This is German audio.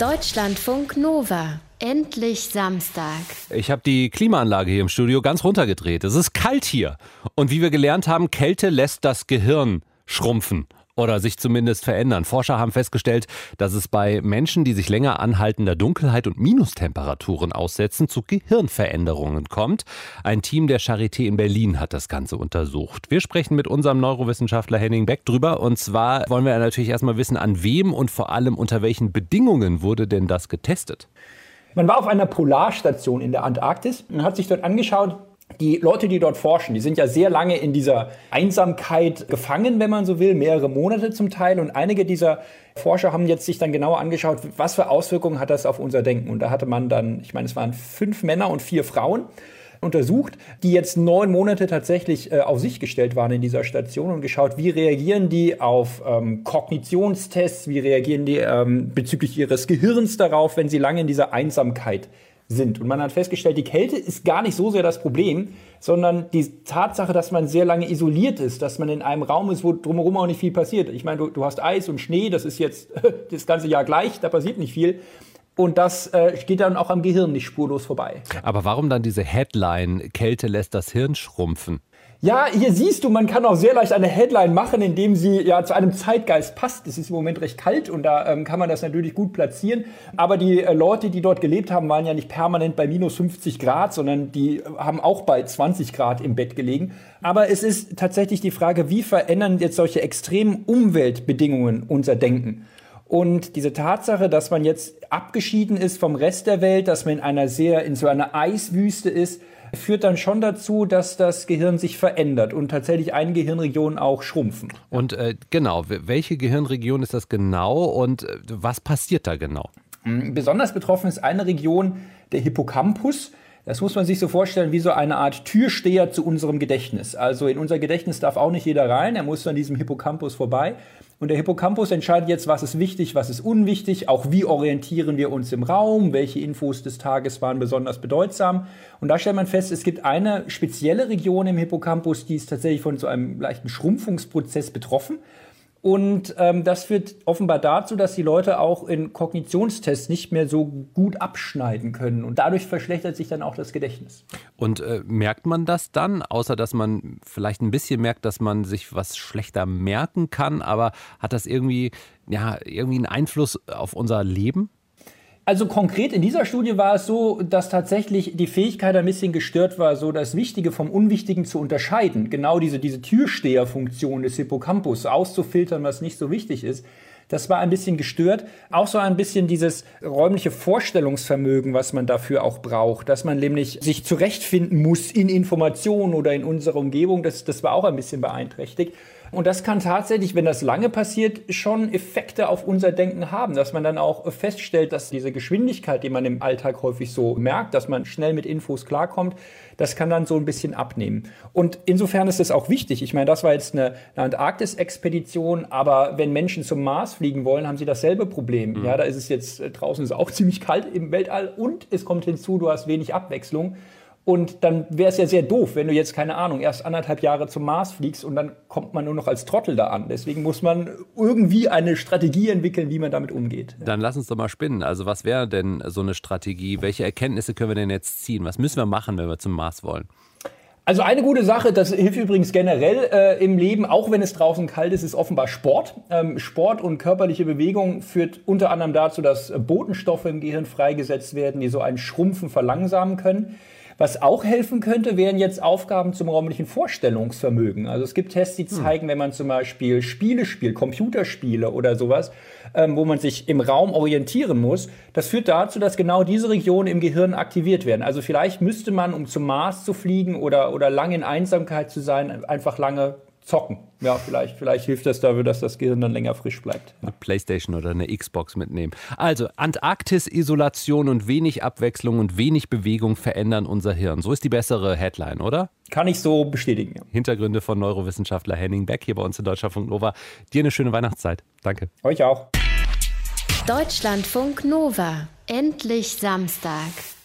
Deutschlandfunk Nova. Endlich Samstag. Ich habe die Klimaanlage hier im Studio ganz runtergedreht. Es ist kalt hier. Und wie wir gelernt haben, Kälte lässt das Gehirn schrumpfen oder sich zumindest verändern. Forscher haben festgestellt, dass es bei Menschen, die sich länger anhaltender Dunkelheit und Minustemperaturen aussetzen, zu Gehirnveränderungen kommt. Ein Team der Charité in Berlin hat das Ganze untersucht. Wir sprechen mit unserem Neurowissenschaftler Henning Beck drüber. Und zwar wollen wir natürlich erstmal wissen, an wem und vor allem unter welchen Bedingungen wurde denn das getestet? Man war auf einer Polarstation in der Antarktis und hat sich dort angeschaut, die Leute, die dort forschen, die sind ja sehr lange in dieser Einsamkeit gefangen, wenn man so will, mehrere Monate zum Teil. Und einige dieser Forscher haben jetzt sich dann genauer angeschaut, was für Auswirkungen hat das auf unser Denken. Und da hatte man dann, ich meine, es waren 5 Männer und 4 Frauen untersucht, die jetzt 9 Monate tatsächlich auf sich gestellt waren in dieser Station und geschaut, wie reagieren die auf Kognitionstests, wie reagieren die bezüglich ihres Gehirns darauf, wenn sie lange in dieser Einsamkeit sind. Und man hat festgestellt, die Kälte ist gar nicht so sehr das Problem, sondern die Tatsache, dass man sehr lange isoliert ist, dass man in einem Raum ist, wo drumherum auch nicht viel passiert. Ich meine, du hast Eis und Schnee, das ist jetzt das ganze Jahr gleich, da passiert nicht viel. Und das geht dann auch am Gehirn nicht spurlos vorbei. Aber warum dann diese Headline, Kälte lässt das Hirn schrumpfen? Ja, hier siehst du, man kann auch sehr leicht eine Headline machen, indem sie ja zu einem Zeitgeist passt. Es ist im Moment recht kalt und da kann man das natürlich gut platzieren. Aber die Leute, die dort gelebt haben, waren ja nicht permanent bei minus 50 Grad, sondern die haben auch bei 20 Grad im Bett gelegen. Aber es ist tatsächlich die Frage, wie verändern jetzt solche extremen Umweltbedingungen unser Denken? Und diese Tatsache, dass man jetzt abgeschieden ist vom Rest der Welt, dass man in so einer Eiswüste ist, führt dann schon dazu, dass das Gehirn sich verändert und tatsächlich einige Gehirnregionen auch schrumpfen. Und genau, welche Gehirnregion ist das genau und was passiert da genau? Besonders betroffen ist eine Region, der Hippocampus. Das muss man sich so vorstellen wie so eine Art Türsteher zu unserem Gedächtnis. Also in unser Gedächtnis darf auch nicht jeder rein, er muss an diesem Hippocampus vorbei. Und der Hippocampus entscheidet jetzt, was ist wichtig, was ist unwichtig, auch wie orientieren wir uns im Raum, welche Infos des Tages waren besonders bedeutsam. Und da stellt man fest, es gibt eine spezielle Region im Hippocampus, die ist tatsächlich von so einem leichten Schrumpfungsprozess betroffen. Und das führt offenbar dazu, dass die Leute auch in Kognitionstests nicht mehr so gut abschneiden können. Und dadurch verschlechtert sich dann auch das Gedächtnis. Und merkt man das dann, außer dass man vielleicht ein bisschen merkt, dass man sich was schlechter merken kann, aber hat das irgendwie einen Einfluss auf unser Leben? Also konkret in dieser Studie war es so, dass tatsächlich die Fähigkeit ein bisschen gestört war, so das Wichtige vom Unwichtigen zu unterscheiden. Genau diese Türsteherfunktion des Hippocampus auszufiltern, was nicht so wichtig ist. Das war ein bisschen gestört. Auch so ein bisschen dieses räumliche Vorstellungsvermögen, was man dafür auch braucht. Dass man nämlich sich zurechtfinden muss in Informationen oder in unserer Umgebung. Das war auch ein bisschen beeinträchtigt. Und das kann tatsächlich, wenn das lange passiert, schon Effekte auf unser Denken haben. Dass man dann auch feststellt, dass diese Geschwindigkeit, die man im Alltag häufig so merkt, dass man schnell mit Infos klarkommt, das kann dann so ein bisschen abnehmen. Und insofern ist es auch wichtig. Ich meine, das war jetzt eine Antarktis-Expedition, aber wenn Menschen zum Mars fliegen wollen, haben sie dasselbe Problem. Mhm. Ja, da ist es jetzt, draußen ist es auch ziemlich kalt im Weltall und es kommt hinzu, du hast wenig Abwechslung. Und dann wäre es ja sehr doof, wenn du jetzt, keine Ahnung, erst 1,5 Jahre zum Mars fliegst und dann kommt man nur noch als Trottel da an. Deswegen muss man irgendwie eine Strategie entwickeln, wie man damit umgeht. Dann lass uns doch mal spinnen. Also was wäre denn so eine Strategie? Welche Erkenntnisse können wir denn jetzt ziehen? Was müssen wir machen, wenn wir zum Mars wollen? Also eine gute Sache, das hilft übrigens generell im Leben, auch wenn es draußen kalt ist, ist offenbar Sport. Sport und körperliche Bewegung führt unter anderem dazu, dass Botenstoffe im Gehirn freigesetzt werden, die so ein Schrumpfen verlangsamen können. Was auch helfen könnte, wären jetzt Aufgaben zum räumlichen Vorstellungsvermögen. Also es gibt Tests, die zeigen, wenn man zum Beispiel Spiele spielt, Computerspiele oder sowas, wo man sich im Raum orientieren muss, das führt dazu, dass genau diese Regionen im Gehirn aktiviert werden. Also vielleicht müsste man, um zum Mars zu fliegen oder lange in Einsamkeit zu sein, einfach lange zocken. Ja, vielleicht hilft das dafür, dass das Gehirn dann länger frisch bleibt. Eine Playstation oder eine Xbox mitnehmen. Also Antarktis-Isolation und wenig Abwechslung und wenig Bewegung verändern unser Hirn. So ist die bessere Headline, oder? Kann ich so bestätigen. Ja. Hintergründe von Neurowissenschaftler Henning Beck hier bei uns in Deutschlandfunk Nova. Dir eine schöne Weihnachtszeit. Danke. Euch auch. Deutschlandfunk Nova. Endlich Samstag.